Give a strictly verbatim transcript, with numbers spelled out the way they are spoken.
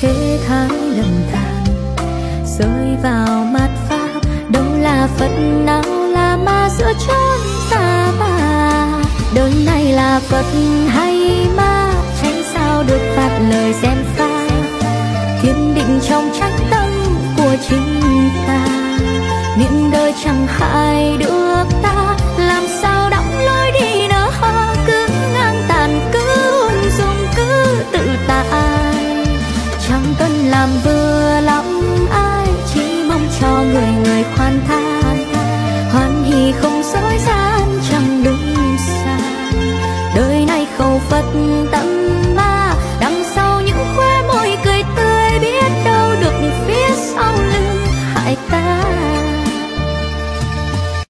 thế thái lầm than rơi vào mắt pháp. Đâu là Phật nào là ma giữa chốn xa bà, đời này là Phật hay